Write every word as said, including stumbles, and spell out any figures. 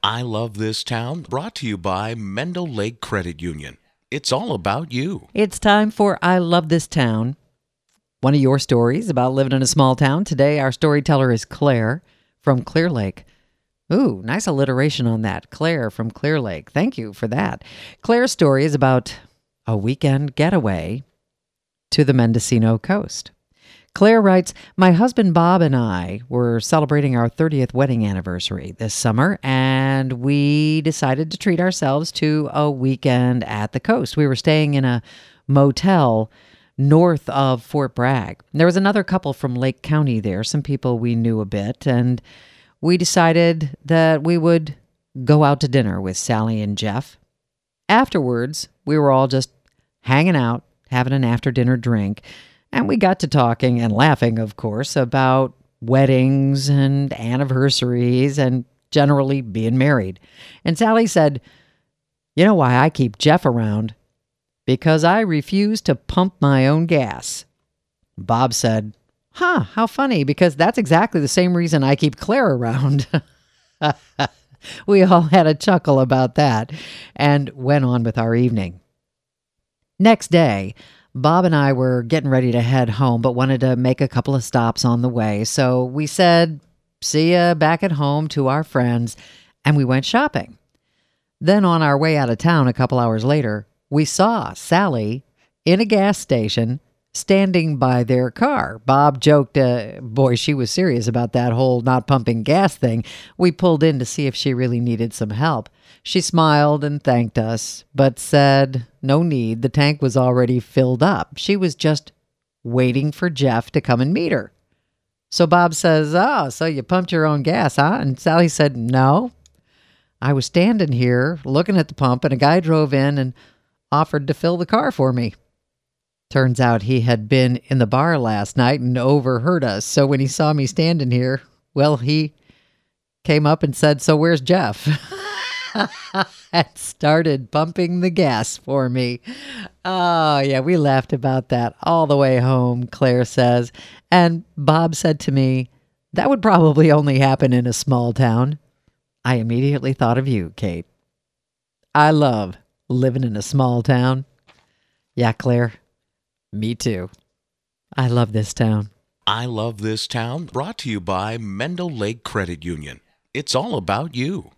I Love This Town, brought to you by Mendel Lake Credit Union. It's all about you. It's time for I Love This Town, one of your stories about living in a small town. Today, our storyteller is Claire from Clear Lake. Ooh, nice alliteration on that. Claire from Clear Lake. Thank you for that. Claire's story is about a weekend getaway to the Mendocino coast. Claire writes, my husband Bob and I were celebrating our thirtieth wedding anniversary this summer, and we decided to treat ourselves to a weekend at the coast. We were staying in a motel north of Fort Bragg. There was another couple from Lake County there, some people we knew a bit, and we decided that we would go out to dinner with Sally and Jeff. Afterwards, we were all just hanging out, having an after-dinner drink, and we got to talking and laughing, of course, about weddings and anniversaries and generally being married. And Sally said, you know why I keep Jeff around? Because I refuse to pump my own gas. Bob said, huh, how funny, because that's exactly the same reason I keep Claire around. We all had a chuckle about that and went on with our evening. Next day, Bob and I were getting ready to head home, but wanted to make a couple of stops on the way. So we said, see ya back at home to our friends, and we went shopping. Then on our way out of town a couple hours later, we saw Sally in a gas station standing by their car. Bob joked, uh, boy, she was serious about that whole not pumping gas thing. We pulled in to see if she really needed some help. She smiled and thanked us, but said no need. The tank was already filled up. She was just waiting for Jeff to come and meet her. So Bob says, oh, so you pumped your own gas, huh? And Sally said, no. I was standing here looking at the pump, and a guy drove in and offered to fill the car for me. Turns out he had been in the bar last night and overheard us. So when he saw me standing here, well, he came up and said, so where's Jeff? And started pumping the gas for me. Oh, yeah, we laughed about that all the way home, Claire says. And Bob said to me, that would probably only happen in a small town. I immediately thought of you, Kate. I love living in a small town. Yeah, Claire, me too. I love this town. I Love This Town, brought to you by Mendel Lake Credit Union. It's all about you.